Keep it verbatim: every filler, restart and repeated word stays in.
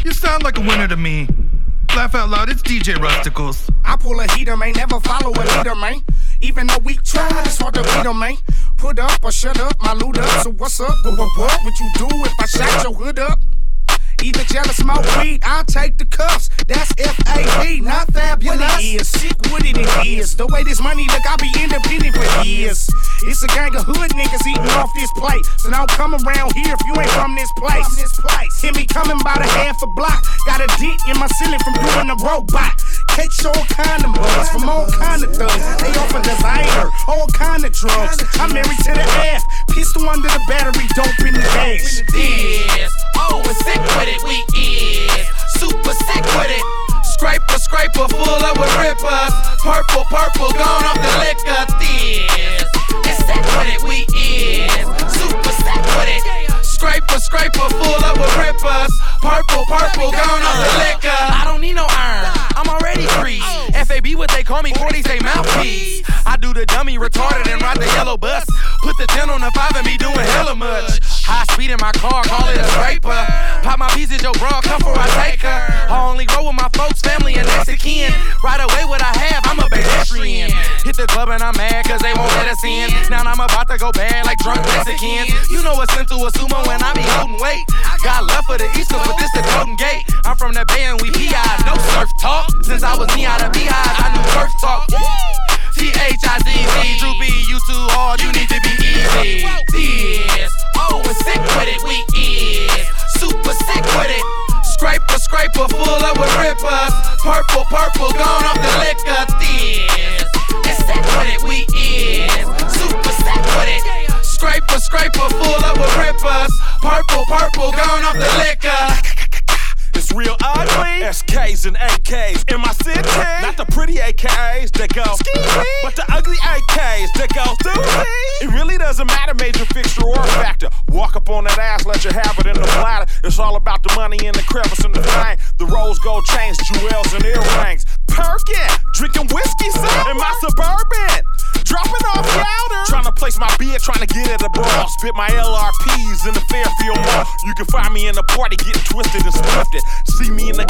You sound like a winner to me. Laugh out loud, it's D J Rusticles. I pull a heater, man, never follow a leader, man. Even though we try, it's hard to beat 'em, man. Put up or shut up, my loot up. So what's up? What, what, what would you do if I shot your hood up? Either jealous, smoke weed, I'll take the cuffs. That's F A B, not fabulous. What it is, sick with it, it is. The way this money look, I'll be independent for years. It's a gang of hood niggas eating off this plate. So don't come around here if you ain't from this place. From this place. Hear me coming by the half a block. Got a dent in my ceiling from doing the robot. Catch all kind of buzz from all kind of thugs. They offer designer, all kind of drugs. I'm married to the F, pistol under the battery, dope in the dash. This, oh, we're sick with it, we is super sick with it. Scraper, scraper, full up with rippers. Purple, purple, gone off the liquor. This, it's sick with it, we is super sick with it. Scraper, scraper, full up with rippers. Purple, purple, gone off the liquor. I don't need no iron, I'm already greased. F A B, what they call me, forty say mouthpiece. I do the dummy, retarded, and ride the yellow bus. Put the ten on the five and be doing hella much. High speed in my car, call it a scraper. Pop my piece at your bra, come for I take her. I only roll with my folks, family, and next of kin. Right away what I have, I'm a pedestrian. Hit the club and I'm mad cause they won't let us in. Now I'm about to go bad like drunk Mexicans. You know what's slim to a sumo when I be holding weight. Got love for the East Coast, but this the Golden Gate. I'm from the Bay and we P Is, no surf talk. Since I was me out of beehives, I knew surf talk. T H I Z Z, Drew B, you too hard, you need to be easy. This, oh, we're sick with it, we is super sick with it. Scraper, scraper, full up with rippers. Purple, purple, gone off the liquor. This, it's sick with it, we is super sick with it. Scraper, scraper, full up with rippers. Purple, purple, gone off the liquor. It's real ugly. S Ks and A Ks in my city. Not the pretty A Ks that go ski, but the ugly A Ks that go through. It really doesn't matter, major fixture or factor. Walk up on that ass, let you have it in the bladder. It's all about the money in the crevice and the flame. The rose gold chains, jewels and earrings. Perkin, drinking whiskey, son, in my Suburban. Dropping off louder. Trying to place my bid, trying to get at the bra. Spit my L R Ps in the Fairfield Mall. You can find me in the party getting twisted and splifted. See me in the